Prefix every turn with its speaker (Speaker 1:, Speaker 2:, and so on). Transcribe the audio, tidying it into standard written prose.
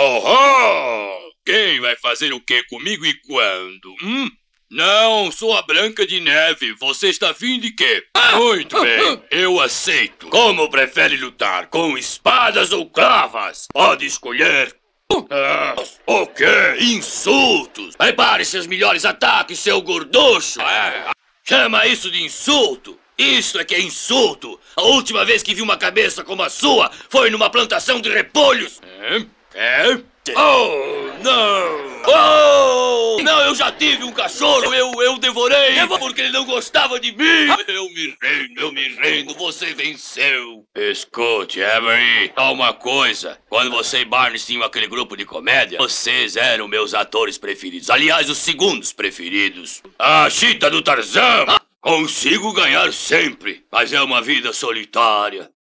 Speaker 1: Oh! Quem vai fazer o que comigo e quando? Não, sou a Branca de Neve. Você está afim de quê? Muito bem, eu aceito. Como prefere lutar? Com espadas ou cravas? Pode escolher. O quê? Insultos! Prepare seus melhores ataques, seu gorducho! Chama isso de insulto? Isso é que é insulto! A última vez que vi uma cabeça como a sua foi numa plantação de repolhos! Oh, não! Oh! Não, eu já tive um cachorro, eu devorei porque ele não gostava de mim! Eu me rendo, você venceu! Escute, Avery, só uma coisa. Quando você e Barney tinham aquele grupo de comédia, vocês eram meus atores preferidos. Aliás, os segundos preferidos. A Chita do Tarzan! Consigo ganhar sempre, mas é uma vida solitária.